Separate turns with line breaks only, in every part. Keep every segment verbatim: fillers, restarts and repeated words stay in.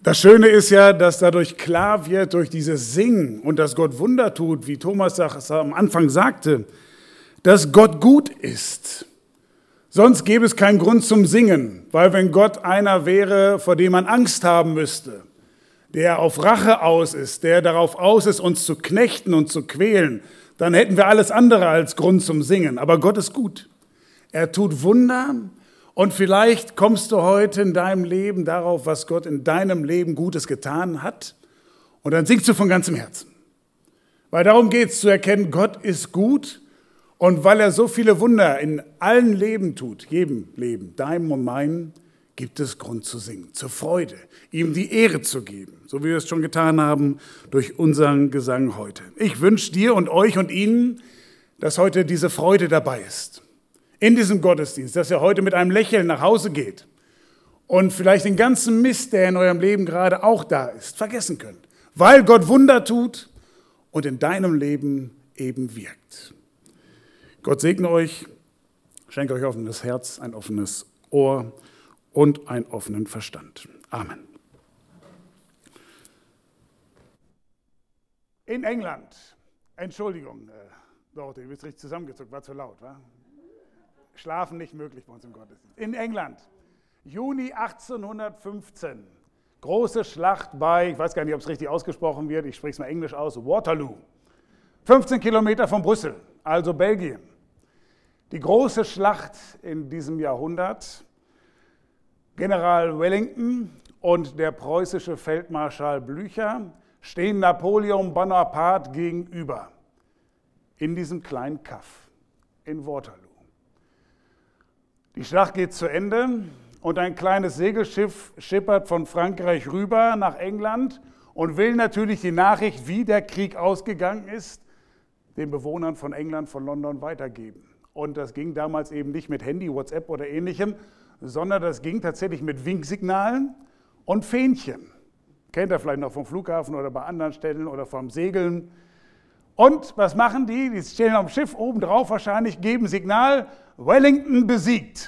Das Schöne ist ja, dass dadurch klar wird, durch dieses Singen und dass Gott Wunder tut, wie Thomas das am Anfang sagte, dass Gott gut ist. Sonst gäbe es keinen Grund zum Singen, weil wenn Gott einer wäre, vor dem man Angst haben müsste, der auf Rache aus ist, der darauf aus ist, uns zu knechten und zu quälen, dann hätten wir alles andere als Grund zum Singen. Aber Gott ist gut. Er tut Wunder. Und vielleicht kommst du heute in deinem Leben darauf, was Gott in deinem Leben Gutes getan hat. Und dann singst du von ganzem Herzen. Weil darum geht es, zu erkennen, Gott ist gut. Und weil er so viele Wunder in allen Leben tut, jedem Leben, deinem und meinem, gibt es Grund zu singen, zur Freude, ihm die Ehre zu geben. So wie wir es schon getan haben durch unseren Gesang heute. Ich wünsche dir und euch und Ihnen, dass heute diese Freude dabei ist. In diesem Gottesdienst, dass ihr heute mit einem Lächeln nach Hause geht und vielleicht den ganzen Mist, der in eurem Leben gerade auch da ist, vergessen könnt, weil Gott Wunder tut und in deinem Leben eben wirkt. Gott segne euch, schenke euch offenes Herz, ein offenes Ohr und einen offenen Verstand. Amen. In England, Entschuldigung, äh, Dorothee, du bist richtig zusammengezuckt, war zu laut, wa? Schlafen nicht möglich bei uns im Gottesdienst. In England, Juni achtzehnhundertfünfzehn, große Schlacht bei, ich weiß gar nicht, ob es richtig ausgesprochen wird, ich spreche es mal Englisch aus, Waterloo. fünfzehn Kilometer von Brüssel, also Belgien. Die große Schlacht in diesem Jahrhundert, General Wellington und der preußische Feldmarschall Blücher stehen Napoleon Bonaparte gegenüber in diesem kleinen Kaff in Waterloo. Die Schlacht geht zu Ende und ein kleines Segelschiff schippert von Frankreich rüber nach England und will natürlich die Nachricht, wie der Krieg ausgegangen ist, den Bewohnern von England, von London weitergeben. Und das ging damals eben nicht mit Handy, WhatsApp oder Ähnlichem, sondern das ging tatsächlich mit Winksignalen und Fähnchen. Kennt ihr vielleicht noch vom Flughafen oder bei anderen Stellen oder vom Segeln. Und was machen die? Die stehen am Schiff oben drauf wahrscheinlich, geben Signal, Wellington besiegt.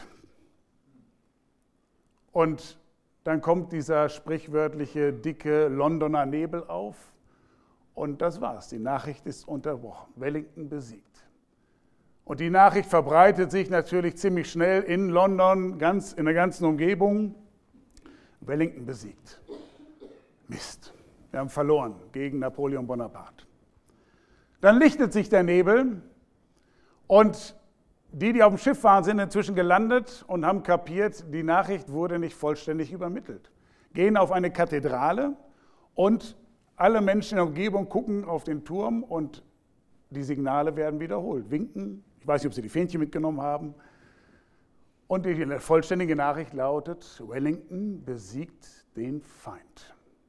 Und dann kommt dieser sprichwörtliche, dicke Londoner Nebel auf. Und das war's. Die Nachricht ist unterbrochen. Wellington besiegt. Und die Nachricht verbreitet sich natürlich ziemlich schnell in London, ganz, in der ganzen Umgebung. Wellington besiegt. Mist. Wir haben verloren gegen Napoleon Bonaparte. Dann lichtet sich der Nebel und die, die auf dem Schiff waren, sind inzwischen gelandet und haben kapiert, die Nachricht wurde nicht vollständig übermittelt. Gehen auf eine Kathedrale und alle Menschen in der Umgebung gucken auf den Turm und die Signale werden wiederholt. Winken, ich weiß nicht, ob sie die Fähnchen mitgenommen haben. Und die vollständige Nachricht lautet, Wellington besiegt den Feind.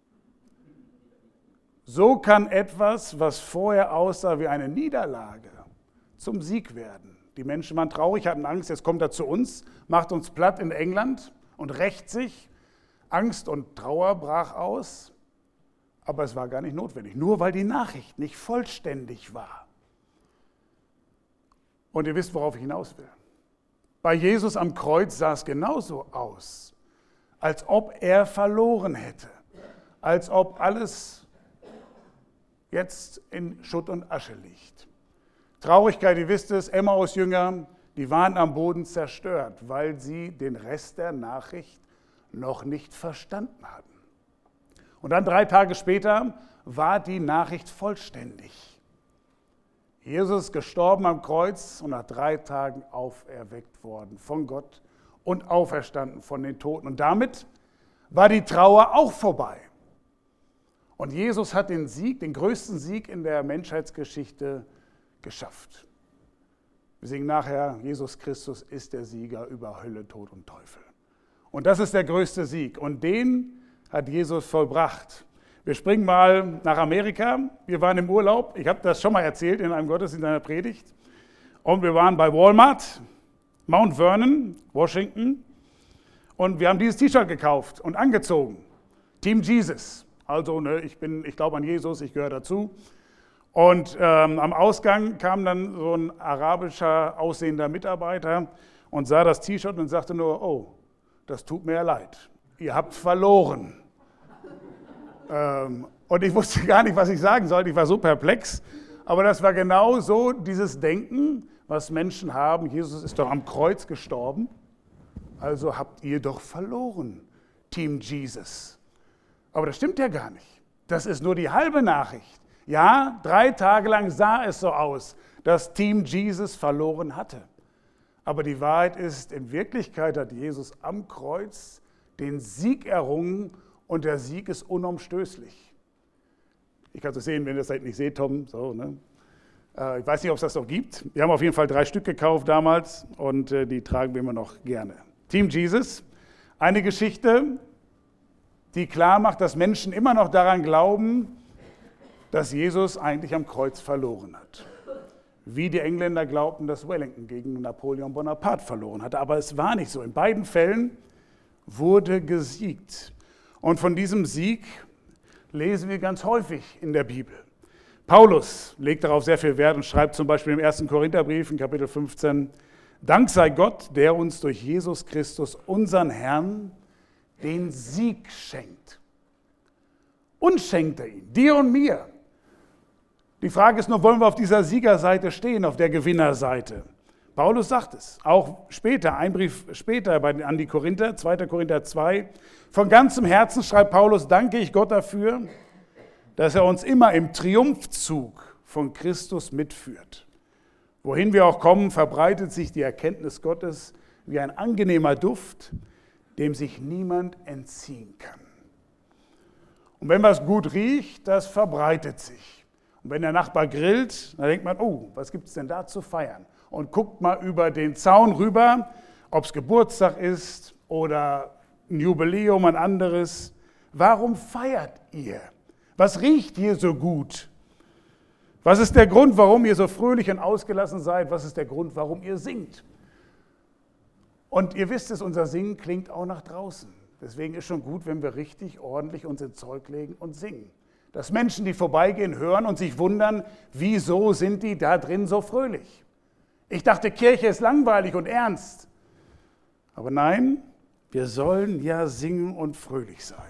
So kann etwas, was vorher aussah wie eine Niederlage, zum Sieg werden. Die Menschen waren traurig, hatten Angst, jetzt kommt er zu uns, macht uns platt in England und rächt sich. Angst und Trauer brach aus, aber es war gar nicht notwendig, nur weil die Nachricht nicht vollständig war. Und ihr wisst, worauf ich hinaus will. Bei Jesus am Kreuz sah es genauso aus, als ob er verloren hätte, als ob alles jetzt in Schutt und Asche liegt. Traurigkeit, ihr wisst es, Emmaus-Jünger, die waren am Boden zerstört, weil sie den Rest der Nachricht noch nicht verstanden hatten. Und dann drei Tage später war die Nachricht vollständig. Jesus ist gestorben am Kreuz und nach drei Tagen auferweckt worden von Gott und auferstanden von den Toten. Und damit war die Trauer auch vorbei. Und Jesus hat den Sieg, den größten Sieg in der Menschheitsgeschichte geschafft. Wir singen nachher, Jesus Christus ist der Sieger über Hölle, Tod und Teufel. Und das ist der größte Sieg. Und den hat Jesus vollbracht. Wir springen mal nach Amerika. Wir waren im Urlaub. Ich habe das schon mal erzählt in einem Gottesdienst, in einer Predigt. Und wir waren bei Walmart, Mount Vernon, Washington. Und wir haben dieses T-Shirt gekauft und angezogen. Team Jesus. Also ne, ich, bin, ich glaube an Jesus, ich gehöre dazu. Und ähm, am Ausgang kam dann so ein arabischer aussehender Mitarbeiter und sah das T-Shirt und sagte nur, oh, das tut mir leid, ihr habt verloren. Ähm, und ich wusste gar nicht, was ich sagen sollte. Ich war so perplex. Aber das war genau so dieses Denken, was Menschen haben. Jesus ist doch am Kreuz gestorben. Also habt ihr doch verloren, Team Jesus. Aber das stimmt ja gar nicht. Das ist nur die halbe Nachricht. Ja, drei Tage lang sah es so aus, dass Team Jesus verloren hatte. Aber die Wahrheit ist, in Wirklichkeit hat Jesus am Kreuz den Sieg errungen und der Sieg ist unumstößlich. Ich kann es sehen, wenn ihr das nicht seht, Tom. So, ne? äh, ich weiß nicht, ob es das noch gibt. Wir haben auf jeden Fall drei Stück gekauft damals und äh, die tragen wir immer noch gerne. Team Jesus, eine Geschichte, die klar macht, dass Menschen immer noch daran glauben, dass Jesus eigentlich am Kreuz verloren hat. Wie die Engländer glaubten, dass Wellington gegen Napoleon Bonaparte verloren hatte. Aber es war nicht so. In beiden Fällen wurde gesiegt. Und von diesem Sieg lesen wir ganz häufig in der Bibel. Paulus legt darauf sehr viel Wert und schreibt zum Beispiel im ersten Korintherbrief in Kapitel fünfzehn, Dank sei Gott, der uns durch Jesus Christus, unseren Herrn, den Sieg schenkt. Uns schenkt er ihn, dir und mir. Die Frage ist nur, wollen wir auf dieser Siegerseite stehen, auf der Gewinnerseite? Paulus sagt es, auch später, ein Brief später bei, an die Korinther, zweiter Korinther zwei. Von ganzem Herzen schreibt Paulus, danke ich Gott dafür, dass er uns immer im Triumphzug von Christus mitführt. Wohin wir auch kommen, verbreitet sich die Erkenntnis Gottes wie ein angenehmer Duft, dem sich niemand entziehen kann. Und wenn was gut riecht, das verbreitet sich. Und wenn der Nachbar grillt, dann denkt man, oh, was gibt es denn da zu feiern? Und guckt mal über den Zaun rüber, ob es Geburtstag ist oder ein Jubiläum, ein anderes. Warum feiert ihr? Was riecht hier so gut? Was ist der Grund, warum ihr so fröhlich und ausgelassen seid? Was ist der Grund, warum ihr singt? Und ihr wisst es, unser Singen klingt auch nach draußen. Deswegen ist schon gut, wenn wir richtig ordentlich uns ins Zeug legen und singen. Dass Menschen, die vorbeigehen, hören und sich wundern, wieso sind die da drin so fröhlich? Ich dachte, Kirche ist langweilig und ernst. Aber nein, wir sollen ja singen und fröhlich sein.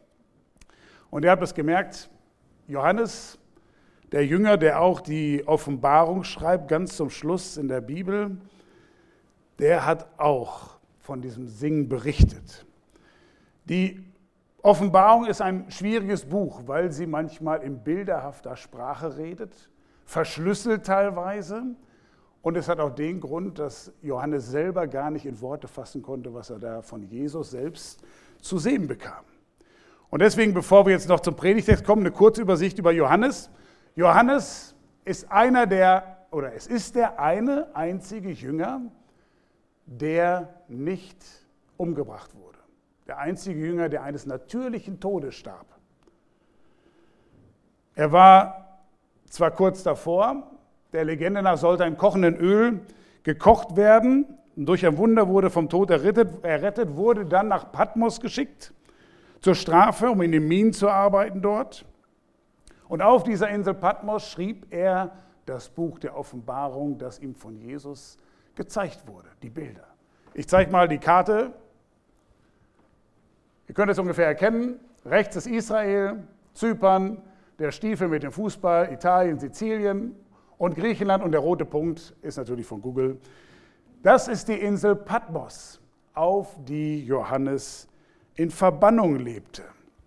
Und ihr habt es gemerkt, Johannes, der Jünger, der auch die Offenbarung schreibt, ganz zum Schluss in der Bibel, der hat auch von diesem Singen berichtet. Die Offenbarung ist ein schwieriges Buch, weil sie manchmal in bilderhafter Sprache redet, verschlüsselt teilweise. Und es hat auch den Grund, dass Johannes selber gar nicht in Worte fassen konnte, was er da von Jesus selbst zu sehen bekam. Und deswegen, bevor wir jetzt noch zum Predigtext kommen, eine kurze Übersicht über Johannes. Johannes ist einer der, oder es ist der eine einzige Jünger, der nicht umgebracht wurde. Der einzige Jünger, der eines natürlichen Todes starb. Er war zwar kurz davor, der Legende nach sollte im kochenden Öl gekocht werden, und durch ein Wunder wurde vom Tod errettet, errettet, wurde dann nach Patmos geschickt, zur Strafe, um in den Minen zu arbeiten dort. Und auf dieser Insel Patmos schrieb er das Buch der Offenbarung, das ihm von Jesus gezeigt wurde, die Bilder. Ich zeige mal die Karte. Ihr könnt es ungefähr erkennen. Rechts ist Israel, Zypern, der Stiefel mit dem Fußball, Italien, Sizilien und Griechenland. Und der rote Punkt ist natürlich von Google. Das ist die Insel Patmos, auf die Johannes in Verbannung lebte.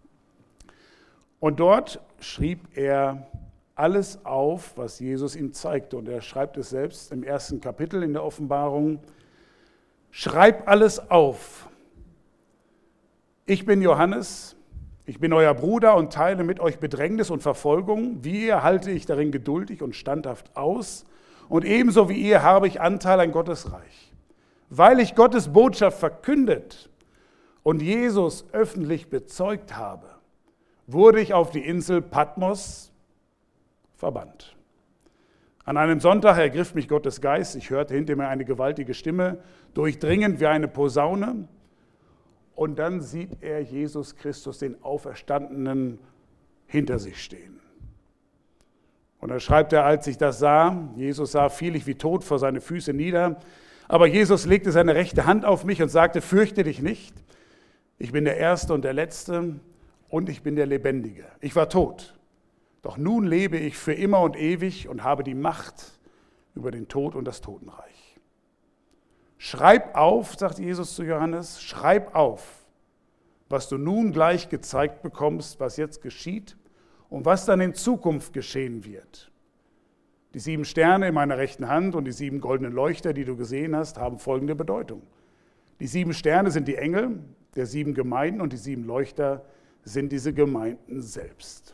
Und dort schrieb er alles auf, was Jesus ihm zeigte. Und er schreibt es selbst im ersten Kapitel in der Offenbarung. Schreib alles auf. Ich bin Johannes, ich bin euer Bruder und teile mit euch Bedrängnis und Verfolgung. Wie ihr halte ich darin geduldig und standhaft aus. Und ebenso wie ihr habe ich Anteil an Gottes Reich. Weil ich Gottes Botschaft verkündet und Jesus öffentlich bezeugt habe, wurde ich auf die Insel Patmos verbannt. An einem Sonntag ergriff mich Gottes Geist. Ich hörte hinter mir eine gewaltige Stimme, durchdringend wie eine Posaune. Und dann sieht er Jesus Christus, den Auferstandenen, hinter sich stehen. Und dann schreibt er, als ich das sah, Jesus sah, fiel ich wie tot vor seine Füße nieder. Aber Jesus legte seine rechte Hand auf mich und sagte, fürchte dich nicht. Ich bin der Erste und der Letzte und ich bin der Lebendige. Ich war tot, doch nun lebe ich für immer und ewig und habe die Macht über den Tod und das Totenreich. Schreib auf, sagt Jesus zu Johannes, schreib auf, was du nun gleich gezeigt bekommst, was jetzt geschieht und was dann in Zukunft geschehen wird. Die sieben Sterne in meiner rechten Hand und die sieben goldenen Leuchter, die du gesehen hast, haben folgende Bedeutung. Die sieben Sterne sind die Engel der sieben Gemeinden und die sieben Leuchter sind diese Gemeinden selbst.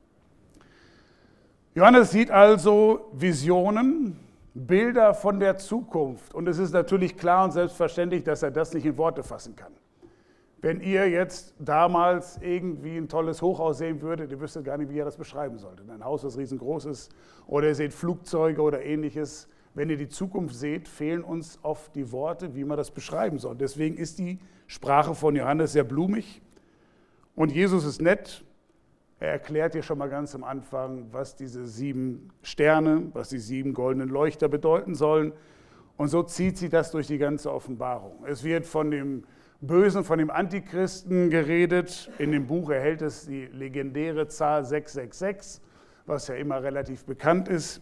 Johannes sieht also Visionen, Bilder von der Zukunft. Und es ist natürlich klar und selbstverständlich, dass er das nicht in Worte fassen kann. Wenn ihr jetzt damals irgendwie ein tolles Hochhaus sehen würdet, ihr wüsstet gar nicht, wie ihr das beschreiben solltet. Ein Haus, das riesengroß ist, oder ihr seht Flugzeuge oder ähnliches. Wenn ihr die Zukunft seht, fehlen uns oft die Worte, wie man das beschreiben soll. Deswegen ist die Sprache von Johannes sehr blumig. Und Jesus ist nett. Er erklärt dir schon mal ganz am Anfang, was diese sieben Sterne, was die sieben goldenen Leuchter bedeuten sollen. Und so zieht sie das durch die ganze Offenbarung. Es wird von dem Bösen, von dem Antichristen geredet. In dem Buch erhält es die legendäre Zahl sechs sechs sechs, was ja immer relativ bekannt ist.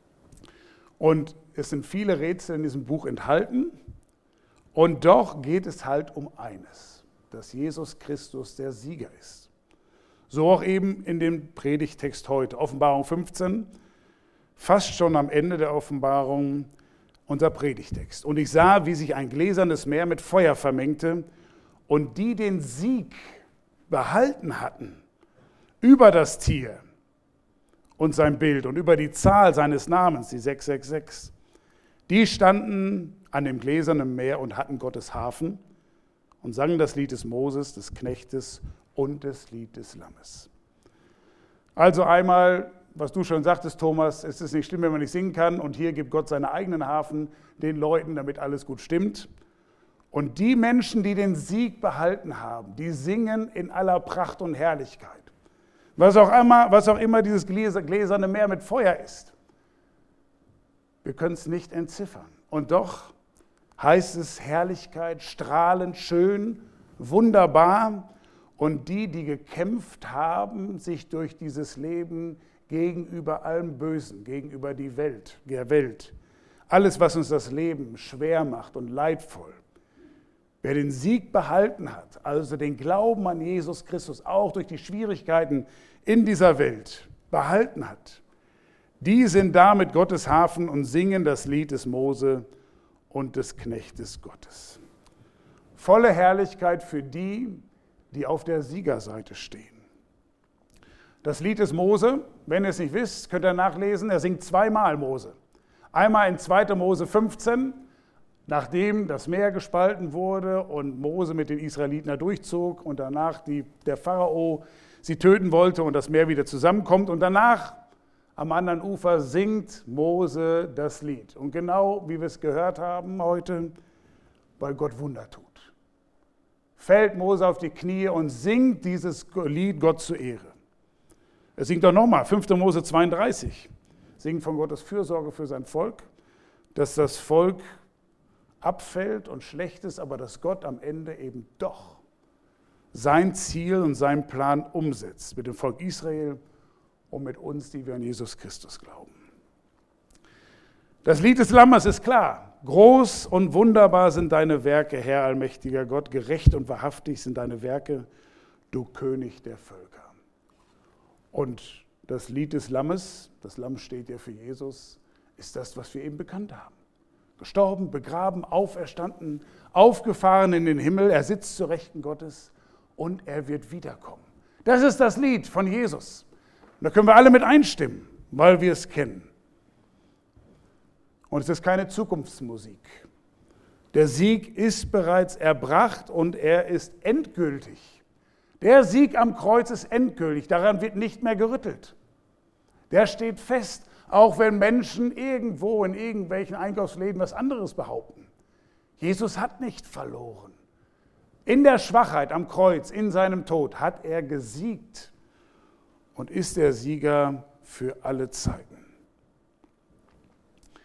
Und es sind viele Rätsel in diesem Buch enthalten. Und doch geht es halt um eines, dass Jesus Christus der Sieger ist. So auch eben in dem Predigtext heute, Offenbarung fünfzehn, fast schon am Ende der Offenbarung, unser Predigtext. Und ich sah, wie sich ein gläsernes Meer mit Feuer vermengte und die den Sieg behalten hatten über das Tier und sein Bild und über die Zahl seines Namens, die sechs sechs sechs, die standen an dem gläsernen Meer und hatten Gottes Harfen und sangen das Lied des Moses, des Knechtes und das Lied des Lammes. Also einmal, was du schon sagtest, Thomas, es ist nicht schlimm, wenn man nicht singen kann. Und hier gibt Gott seinen eigenen Harfen den Leuten, damit alles gut stimmt. Und die Menschen, die den Sieg behalten haben, die singen in aller Pracht und Herrlichkeit. Was auch immer, was auch immer dieses gläserne Meer mit Feuer ist. Wir können es nicht entziffern. Und doch heißt es Herrlichkeit, strahlend, schön, wunderbar. Und die, die gekämpft haben, sich durch dieses Leben gegenüber allem Bösen, gegenüber die Welt, der Welt, alles, was uns das Leben schwer macht und leidvoll. Wer den Sieg behalten hat, also den Glauben an Jesus Christus, auch durch die Schwierigkeiten in dieser Welt behalten hat, die sind damit Gottes Hafen und singen das Lied des Mose und des Knechtes Gottes. Volle Herrlichkeit für die, die auf der Siegerseite stehen. Das Lied des Mose, wenn ihr es nicht wisst, könnt ihr nachlesen, er singt zweimal Mose. Einmal in zweiter Mose fünfzehn, nachdem das Meer gespalten wurde und Mose mit den Israeliten da durchzog und danach die, der Pharao sie töten wollte und das Meer wieder zusammenkommt. Und danach am anderen Ufer singt Mose das Lied. Und genau wie wir es gehört haben heute, weil Gott Wunder tut, fällt Mose auf die Knie und singt dieses Lied Gott zur Ehre. Er singt doch nochmal, fünfter Mose zweiunddreißig, singt von Gottes Fürsorge für sein Volk, dass das Volk abfällt und schlecht ist, aber dass Gott am Ende eben doch sein Ziel und seinen Plan umsetzt mit dem Volk Israel und mit uns, die wir an Jesus Christus glauben. Das Lied des Lammes ist klar. Groß und wunderbar sind deine Werke, Herr allmächtiger Gott. Gerecht und wahrhaftig sind deine Werke, du König der Völker. Und das Lied des Lammes, das Lamm steht ja für Jesus, ist das, was wir eben bekannt haben. Gestorben, begraben, auferstanden, aufgefahren in den Himmel. Er sitzt zur Rechten Gottes und er wird wiederkommen. Das ist das Lied von Jesus. Und da können wir alle mit einstimmen, weil wir es kennen. Und es ist keine Zukunftsmusik. Der Sieg ist bereits erbracht und er ist endgültig. Der Sieg am Kreuz ist endgültig, daran wird nicht mehr gerüttelt. Der steht fest, auch wenn Menschen irgendwo in irgendwelchen Einkaufsläden was anderes behaupten. Jesus hat nicht verloren. In der Schwachheit am Kreuz, in seinem Tod, hat er gesiegt und ist der Sieger für alle Zeiten.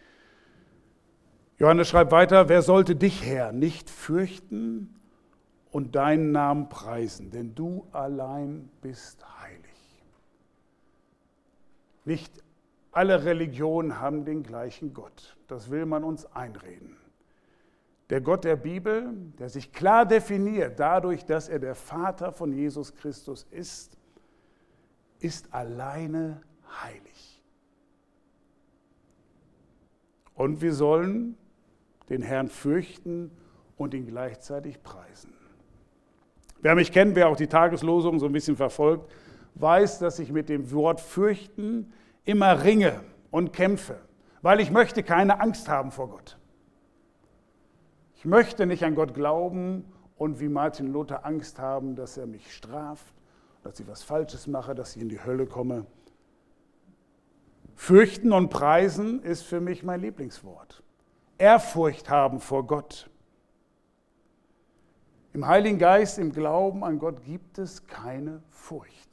Johannes schreibt weiter, wer sollte dich, Herr, nicht fürchten und deinen Namen preisen, denn du allein bist heilig. Nicht alle Religionen haben den gleichen Gott. Das will man uns einreden. Der Gott der Bibel, der sich klar definiert dadurch, dass er der Vater von Jesus Christus ist, ist alleine heilig. Und wir sollen den Herrn fürchten und ihn gleichzeitig preisen. Wer mich kennt, wer auch die Tageslosung so ein bisschen verfolgt, weiß, dass ich mit dem Wort fürchten immer ringe und kämpfe, weil ich möchte keine Angst haben vor Gott. Ich möchte nicht an Gott glauben und wie Martin Luther Angst haben, dass er mich straft, dass ich was Falsches mache, dass ich in die Hölle komme. Fürchten und preisen ist für mich mein Lieblingswort. Ehrfurcht haben vor Gott. Im Heiligen Geist, im Glauben an Gott gibt es keine Furcht.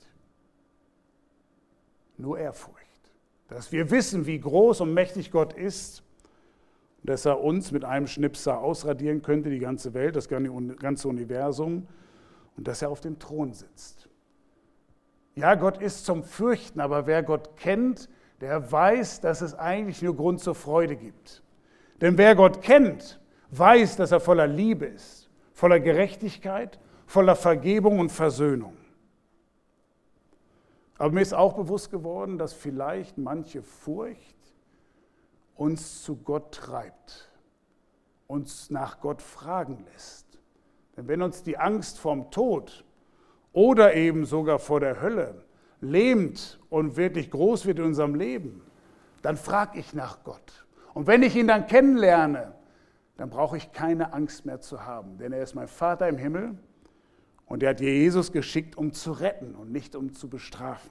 Nur Ehrfurcht. Dass wir wissen, wie groß und mächtig Gott ist, dass er uns mit einem Schnipser ausradieren könnte, die ganze Welt, das ganze Universum, und dass er auf dem Thron sitzt. Ja, Gott ist zum Fürchten, aber wer Gott kennt, der weiß, dass es eigentlich nur Grund zur Freude gibt. Denn wer Gott kennt, weiß, dass er voller Liebe ist, voller Gerechtigkeit, voller Vergebung und Versöhnung. Aber mir ist auch bewusst geworden, dass vielleicht manche Furcht uns zu Gott treibt, uns nach Gott fragen lässt. Denn wenn uns die Angst vorm Tod oder eben sogar vor der Hölle lähmt und wirklich groß wird in unserem Leben, dann frage ich nach Gott. Und wenn ich ihn dann kennenlerne, dann brauche ich keine Angst mehr zu haben, denn er ist mein Vater im Himmel und er hat Jesus geschickt, um zu retten und nicht um zu bestrafen.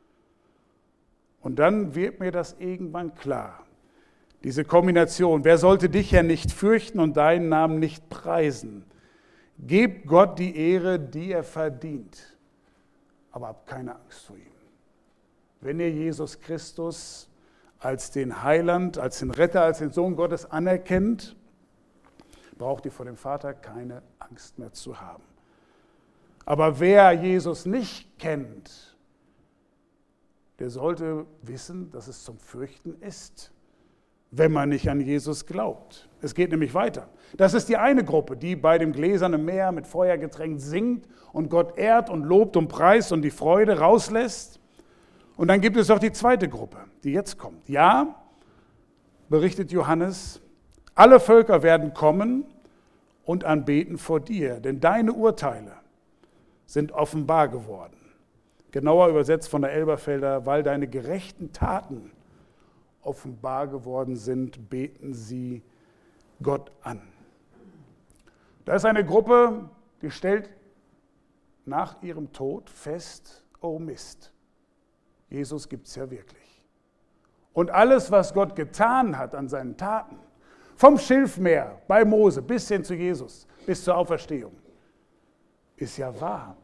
Und dann wird mir das irgendwann klar. Diese Kombination, wer sollte dich ja nicht fürchten und deinen Namen nicht preisen? Gebt Gott die Ehre, die er verdient, aber habt keine Angst vor ihm. Wenn ihr Jesus Christus als den Heiland, als den Retter, als den Sohn Gottes anerkennt, braucht ihr vor dem Vater keine Angst mehr zu haben. Aber wer Jesus nicht kennt, der sollte wissen, dass es zum Fürchten ist, wenn man nicht an Jesus glaubt. Es geht nämlich weiter. Das ist die eine Gruppe, die bei dem gläsernen Meer mit Feuer getränkt singt und Gott ehrt und lobt und preist und die Freude rauslässt. Und dann gibt es auch die zweite Gruppe, die jetzt kommt. Ja, berichtet Johannes, alle Völker werden kommen und anbeten vor dir, denn deine Urteile sind offenbar geworden. Genauer übersetzt von der Elberfelder, weil deine gerechten Taten offenbar geworden sind, beten sie Gott an. Da ist eine Gruppe, die stellt nach ihrem Tod fest, oh Mist, Jesus gibt es ja wirklich. Und alles, was Gott getan hat an seinen Taten, vom Schilfmeer bei Mose bis hin zu Jesus, bis zur Auferstehung, ist ja wahr.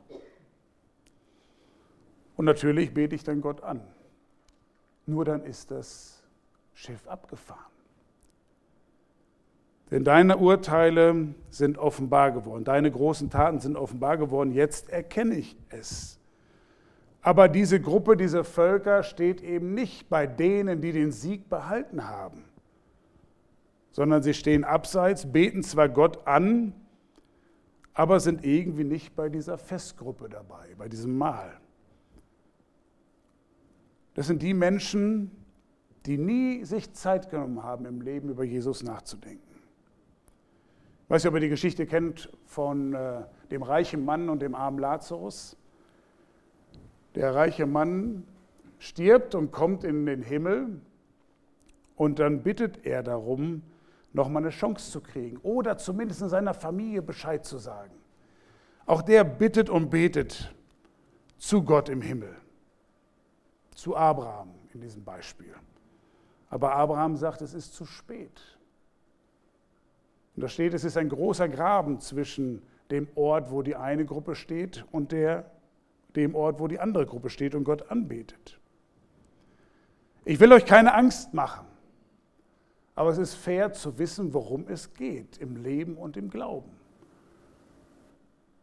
Und natürlich bete ich dann Gott an. Nur dann ist das Schiff abgefahren. Denn deine Urteile sind offenbar geworden, deine großen Taten sind offenbar geworden, jetzt erkenne ich es. Aber diese Gruppe, diese Völker steht eben nicht bei denen, die den Sieg behalten haben, sondern sie stehen abseits, beten zwar Gott an, aber sind irgendwie nicht bei dieser Festgruppe dabei, bei diesem Mahl. Das sind die Menschen, die nie sich Zeit genommen haben, im Leben über Jesus nachzudenken. Ich weiß nicht, ob ihr die Geschichte kennt von äh, dem reichen Mann und dem armen Lazarus. Der reiche Mann stirbt und kommt in den Himmel und dann bittet er darum, nochmal eine Chance zu kriegen oder zumindest in seiner Familie Bescheid zu sagen. Auch der bittet und betet zu Gott im Himmel, zu Abraham in diesem Beispiel. Aber Abraham sagt, es ist zu spät. Und da steht, es ist ein großer Graben zwischen dem Ort, wo die eine Gruppe steht und der, dem Ort, wo die andere Gruppe steht und Gott anbetet. Ich will euch keine Angst machen, aber es ist fair zu wissen, worum es geht im Leben und im Glauben.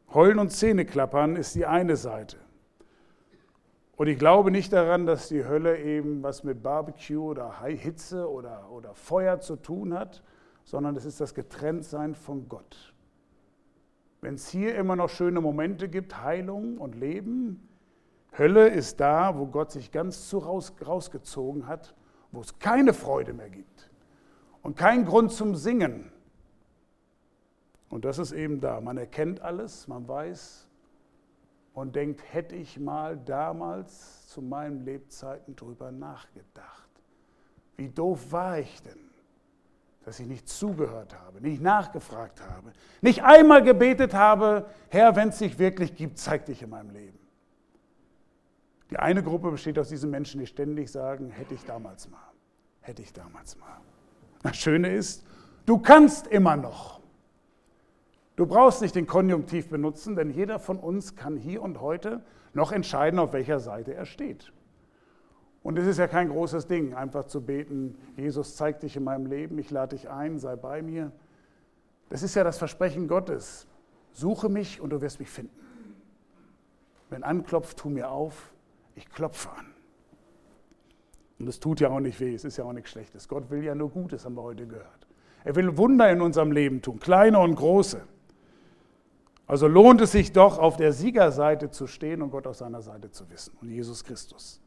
Heulen und Zähneklappern ist die eine Seite. Und ich glaube nicht daran, dass die Hölle eben was mit Barbecue oder Hitze oder, oder Feuer zu tun hat, sondern es ist das Getrenntsein von Gott. Wenn es hier immer noch schöne Momente gibt, Heilung und Leben, Hölle ist da, wo Gott sich ganz zu raus, rausgezogen hat, wo es keine Freude mehr gibt und keinen Grund zum Singen. Und das ist eben da. Man erkennt alles, man weiß und denkt, hätte ich mal damals zu meinen Lebzeiten drüber nachgedacht. Wie doof war ich denn, dass ich nicht zugehört habe, nicht nachgefragt habe, nicht einmal gebetet habe, Herr, wenn es dich wirklich gibt, zeig dich in meinem Leben. Die eine Gruppe besteht aus diesen Menschen, die ständig sagen, hätte ich damals mal, hätte ich damals mal. Das Schöne ist, du kannst immer noch. Du brauchst nicht den Konjunktiv benutzen, denn jeder von uns kann hier und heute noch entscheiden, auf welcher Seite er steht. Und es ist ja kein großes Ding, einfach zu beten, Jesus, zeig dich in meinem Leben, ich lade dich ein, sei bei mir. Das ist ja das Versprechen Gottes. Suche mich und du wirst mich finden. Wenn anklopft, tu mir auf, ich klopfe an. Und es tut ja auch nicht weh, es ist ja auch nichts Schlechtes. Gott will ja nur Gutes, haben wir heute gehört. Er will Wunder in unserem Leben tun, kleine und große. Also lohnt es sich doch, auf der Siegerseite zu stehen und Gott auf seiner Seite zu wissen und Jesus Christus.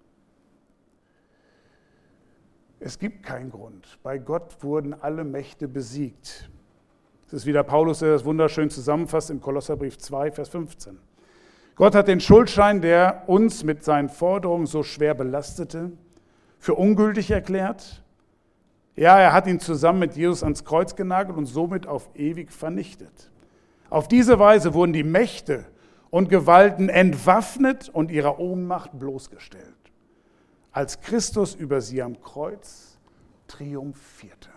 Es gibt keinen Grund. Bei Gott wurden alle Mächte besiegt. Es ist wieder Paulus, der das wunderschön zusammenfasst im Kolosserbrief zwei, Vers fünfzehn. Gott hat den Schuldschein, der uns mit seinen Forderungen so schwer belastete, für ungültig erklärt. Ja, er hat ihn zusammen mit Jesus ans Kreuz genagelt und somit auf ewig vernichtet. Auf diese Weise wurden die Mächte und Gewalten entwaffnet und ihrer Ohnmacht bloßgestellt, als Christus über sie am Kreuz triumphierte.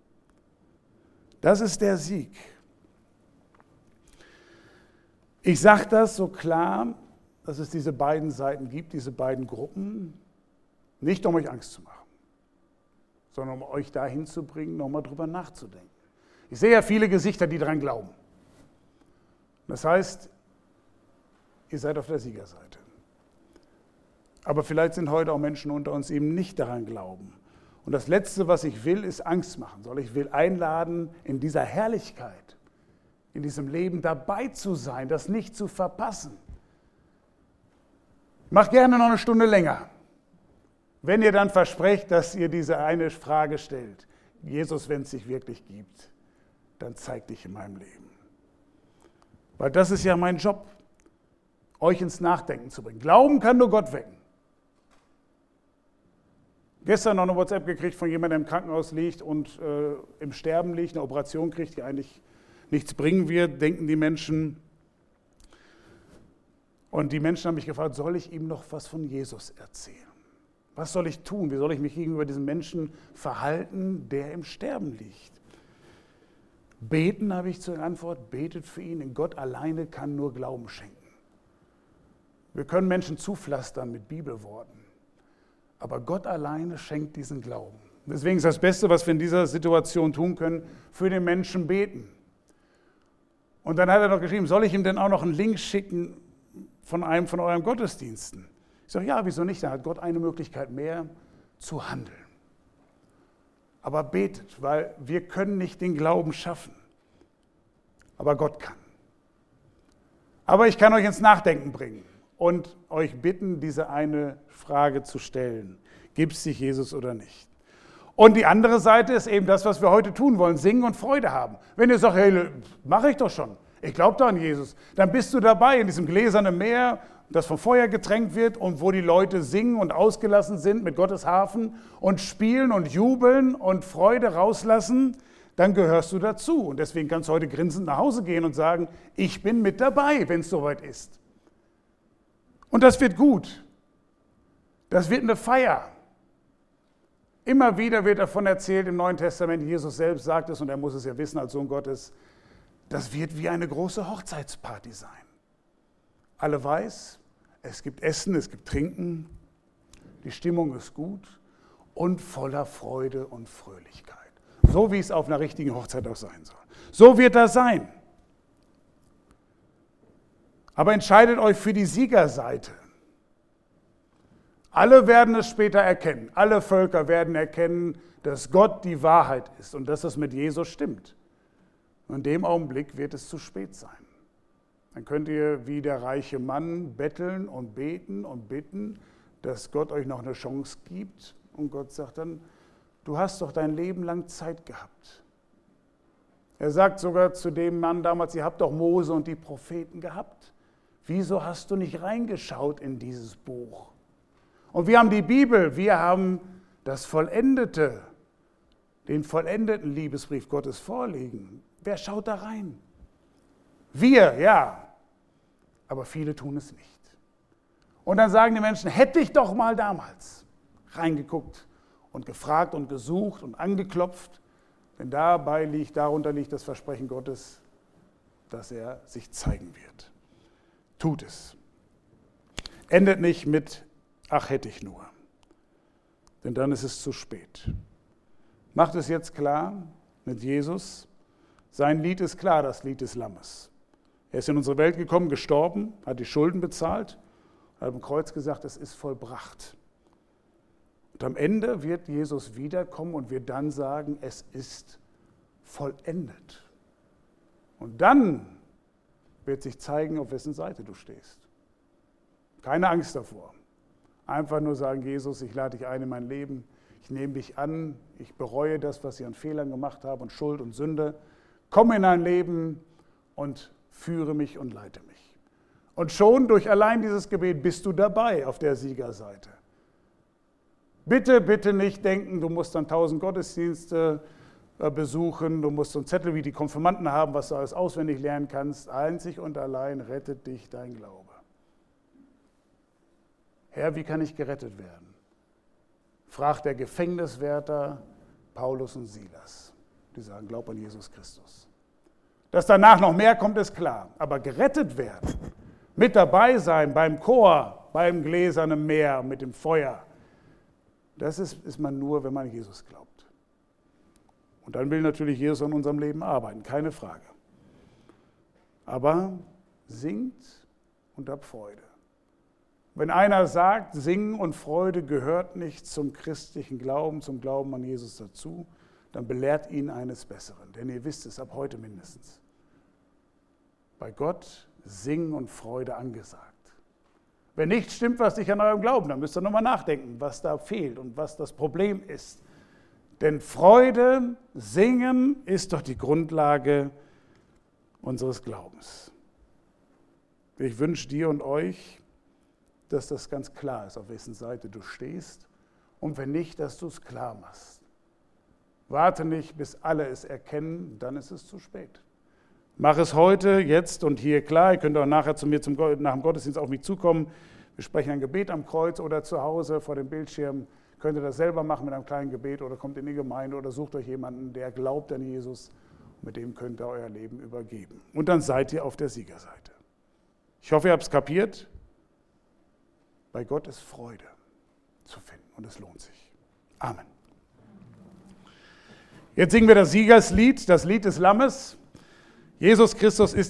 Das ist der Sieg. Ich sage das so klar, dass es diese beiden Seiten gibt, diese beiden Gruppen, nicht um euch Angst zu machen, sondern um euch dahin zu bringen, nochmal drüber nachzudenken. Ich sehe ja viele Gesichter, die daran glauben. Das heißt, ihr seid auf der Siegerseite. Aber vielleicht sind heute auch Menschen unter uns, die eben nicht daran glauben. Und das Letzte, was ich will, ist Angst machen. Soll ich will einladen, in dieser Herrlichkeit, in diesem Leben dabei zu sein, das nicht zu verpassen. Macht gerne noch eine Stunde länger, wenn ihr dann versprecht, dass ihr diese eine Frage stellt. Jesus, wenn es dich wirklich gibt, dann zeig dich in meinem Leben. Weil das ist ja mein Job, euch ins Nachdenken zu bringen. Glauben kann nur Gott wecken. Gestern noch eine WhatsApp gekriegt von jemandem, der im Krankenhaus liegt und äh, im Sterben liegt, eine Operation kriegt, die eigentlich nichts bringen wird, denken die Menschen. Und die Menschen haben mich gefragt, soll ich ihm noch was von Jesus erzählen? Was soll ich tun? Wie soll ich mich gegenüber diesem Menschen verhalten, der im Sterben liegt? Beten, habe ich zur Antwort, betet für ihn, denn Gott alleine kann nur Glauben schenken. Wir können Menschen zupflastern mit Bibelworten, aber Gott alleine schenkt diesen Glauben. Deswegen ist das Beste, was wir in dieser Situation tun können, für den Menschen beten. Und dann hat er noch geschrieben, soll ich ihm denn auch noch einen Link schicken von einem von euren Gottesdiensten? Ich sage, ja, wieso nicht? Dann hat Gott eine Möglichkeit mehr, zu handeln. Aber betet, weil wir können nicht den Glauben schaffen. Aber Gott kann. Aber ich kann euch ins Nachdenken bringen und euch bitten, diese eine Frage zu stellen. Gibt es dich Jesus oder nicht? Und die andere Seite ist eben das, was wir heute tun wollen, singen und Freude haben. Wenn ihr sagt, hey, mache ich doch schon, ich glaube doch an Jesus, dann bist du dabei in diesem gläsernen Meer, das vom Feuer getränkt wird und wo die Leute singen und ausgelassen sind mit Gottes Harfen und spielen und jubeln und Freude rauslassen, dann gehörst du dazu. Und deswegen kannst du heute grinsend nach Hause gehen und sagen, ich bin mit dabei, wenn es soweit ist. Und das wird gut. Das wird eine Feier. Immer wieder wird davon erzählt im Neuen Testament, Jesus selbst sagt es und er muss es ja wissen als Sohn Gottes, das wird wie eine große Hochzeitsparty sein. Alle weiß, es gibt Essen, es gibt Trinken, die Stimmung ist gut und voller Freude und Fröhlichkeit. So wie es auf einer richtigen Hochzeit auch sein soll. So wird das sein. Aber entscheidet euch für die Siegerseite. Alle werden es später erkennen. Alle Völker werden erkennen, dass Gott die Wahrheit ist und dass es mit Jesus stimmt. Und in dem Augenblick wird es zu spät sein. Dann könnt ihr wie der reiche Mann betteln und beten und bitten, dass Gott euch noch eine Chance gibt. Und Gott sagt dann, du hast doch dein Leben lang Zeit gehabt. Er sagt sogar zu dem Mann damals, ihr habt doch Mose und die Propheten gehabt. Wieso hast du nicht reingeschaut in dieses Buch? Und wir haben die Bibel, wir haben das Vollendete, den vollendeten Liebesbrief Gottes vorliegen. Wer schaut da rein? Wir, ja, aber viele tun es nicht. Und dann sagen die Menschen, hätte ich doch mal damals reingeguckt und gefragt und gesucht und angeklopft, denn dabei liegt, darunter liegt das Versprechen Gottes, dass er sich zeigen wird. Tut es. Endet nicht mit, ach hätte ich nur, denn dann ist es zu spät. Macht es jetzt klar mit Jesus. Sein Lied ist klar, das Lied des Lammes. Er ist in unsere Welt gekommen, gestorben, hat die Schulden bezahlt, hat am Kreuz gesagt, es ist vollbracht. Und am Ende wird Jesus wiederkommen und wird dann sagen, es ist vollendet. Und dann wird sich zeigen, auf wessen Seite du stehst. Keine Angst davor. Einfach nur sagen, Jesus, ich lade dich ein in mein Leben, ich nehme dich an, ich bereue das, was ich an Fehlern gemacht habe und Schuld und Sünde. Komm in dein Leben und führe mich und leite mich. Und schon durch allein dieses Gebet bist du dabei auf der Siegerseite. Bitte, bitte nicht denken, du musst dann tausend Gottesdienste besuchen, du musst so einen Zettel wie die Konfirmanden haben, was du alles auswendig lernen kannst. Einzig und allein rettet dich dein Glaube. Herr, wie kann ich gerettet werden? Fragt der Gefängniswärter Paulus und Silas. Die sagen, glaub an Jesus Christus. Dass danach noch mehr kommt, ist klar. Aber gerettet werden, mit dabei sein beim Chor, beim gläsernen Meer, mit dem Feuer, das ist, ist man nur, wenn man an Jesus glaubt. Und dann will natürlich Jesus an unserem Leben arbeiten, keine Frage. Aber singt und habt Freude. Wenn einer sagt, Singen und Freude gehört nicht zum christlichen Glauben, zum Glauben an Jesus dazu, dann belehrt ihn eines Besseren. Denn ihr wisst es ab heute mindestens. Bei Gott Singen und Freude angesagt. Wenn nicht stimmt, was nicht an eurem Glauben, dann müsst ihr nochmal nachdenken, was da fehlt und was das Problem ist. Denn Freude, Singen ist doch die Grundlage unseres Glaubens. Ich wünsche dir und euch, dass das ganz klar ist, auf wessen Seite du stehst. Und wenn nicht, dass du es klar machst. Warte nicht, bis alle es erkennen, dann ist es zu spät. Mach es heute, jetzt und hier klar. Ihr könnt auch nachher zu mir zum, nach dem Gottesdienst auf mich zukommen. Wir sprechen ein Gebet am Kreuz oder zu Hause vor dem Bildschirm. Könnt ihr das selber machen mit einem kleinen Gebet oder kommt in die Gemeinde oder sucht euch jemanden, der glaubt an Jesus. Mit dem könnt ihr euer Leben übergeben. Und dann seid ihr auf der Siegerseite. Ich hoffe, ihr habt es kapiert. Bei Gott ist Freude zu finden und es lohnt sich. Amen. Jetzt singen wir das Siegerslied, das Lied des Lammes. Jesus Christus ist